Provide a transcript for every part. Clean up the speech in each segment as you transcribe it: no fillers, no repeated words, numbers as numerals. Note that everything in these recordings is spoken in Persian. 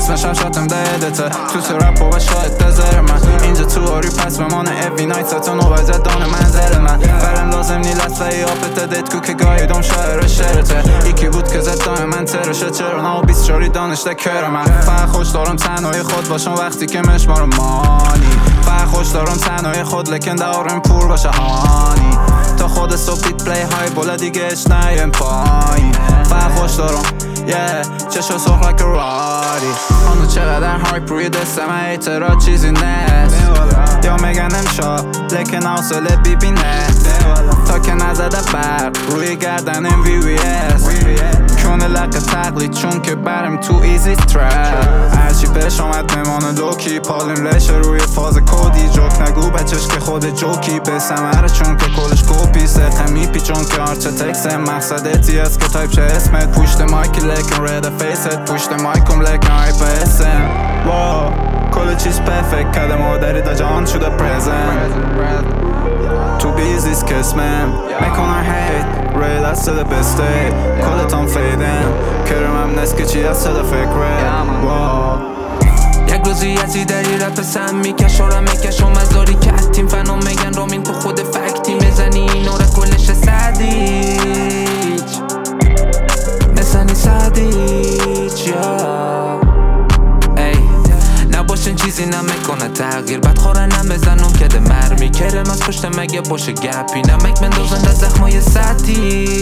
اسمشم شاتم دهدته تو رپ و شاید دزر من اینجا تو آری پس بمانه اوی نایت ساتون و وزد دانه منظر من برم لازم نی لسه آفته دیت کو که گاهی دوم شاعر شعرته یکی بود که زد دانه من ترشه چرا نه و 24 دانشته کر من فقط خوش دارم تنهای خود باشم وقتی که مشمارم مانی فقط خوش دارم تنهای خود لکن دارم پور باشه هانی تا خود سوپیت پلی های بولا دیگه اش نیم پایین فقط خوش دارم چشو سخ لک راری آنو چقدر هایپ روی دستم اعتراض چیزی نیست یا میگن امشب لکن حوصله ببینه تا که نزده برق روی گردن VVS کنه لق تقلید چون که برم تو ایزی ترپ هرچی پیش آمد میمانه لوکی پالیم رشه روی فاز کودی جوک نگو بچش که خود جوکی به سمره چون که کلش کپی سخه میپی چون که آرچه تکسه مقصدتی است که تایپ چه اسمت پوشت مایکی لکن رد فیست پوشت مایکم لکن هایپ اسم واو کل چیز پرفکت کده مادری دا جان شده پرزنت تو بیزیست کسمم میکنن هیت روی دست ده بسته کلتان فیدم کرمم نست که چی از صدا فکره یک روزی یزی داری رپ سم میکشم را میکشم از داری که تیم فنو میگن رامین تو خود فکتی میزنی اینو را کلش سدیج میزنی سدیج نباشن چیزی نمیکنه تغییر بدخوره نمیزنم که ده مرمی کرم از پشت مگه باشه گپی نمک مندازن ده زخمای سطحی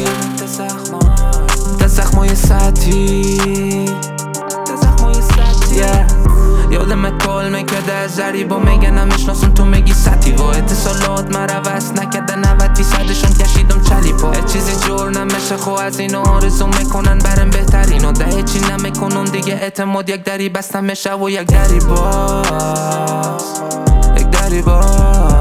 ده زخمای سطحی یادم کال میکرده از ذریبا میگن نمیشناسم تو میگی سطحی و اتصالات مروست نکرده 90%شون کشیدم چلی پا چیزی جور نمیشه خو از اینو آرزو میکنن برم بهترین و ده چی نمیکنم دیگه اعتماد یک دری بستم میشه و یک دری باز یک دری باز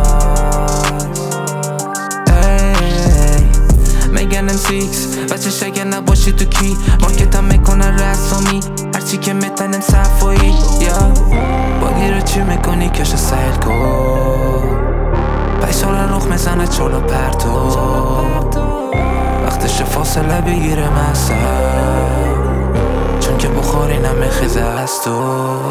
میگن M6 بچه شگه نباشی تو کی مارکتم میکنن رسامی هرچی که میتنم صفایی بانی رو چی میکنی کش سیل کن پیسا رو رخ میزنه چولو پرتو وقتش فاصله بگیره مثل چون که بخاری نمیخیزه از تو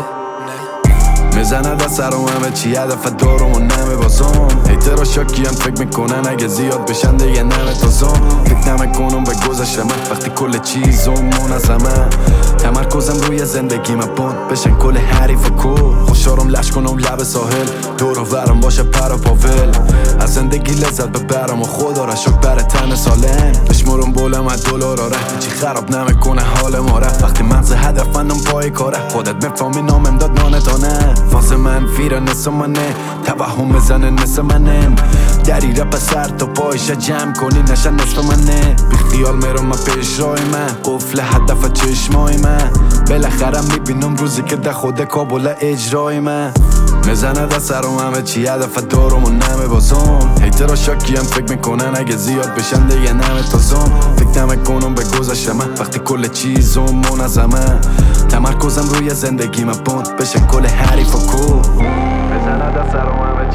میزنه دست سرم همه چی هدف دارم و نمیبازم هیترها شاکی هم فکر میکنن اگه زیاد بشن دیگه نمیتازم فکر نمیکنم به گذشته من وقتی کل چیزم منظمه تمرکزم روی زندگیم بند بشن کل حریف و کل خوشارم لش کنم لب ساحل دور و ورم باشه پر و پاول از زندگی لذت ببرم و خدا را شکر بر تن سالم بشمارم بولم از دلار آره چی خراب نمیکنه حال ما ره وقتی مغز هدفندم پای کاره خودت میفهمی نامم داد نانه فاز من ویرا نسو منه توهم بزنه نسو منم دری رپ سر تا پایشه جمع کنی نشن نصف منه بی خیال میرم پیش رای من قفل هدف چشمای من بالاخره میبینم روزی که ده خود کابل اجرای من میزنه ده سرم همه چی هدف دارم و نمیبازم هیترها شاکی هم فکر میکنن اگه زیاد بشن دیگه نمیتازم فکر نمیکنم به گذشته من وقتی کل چیزم منظمه تمرکزم روی زندگیم بند بشن کل حریف و کل میزنه ده سرم همه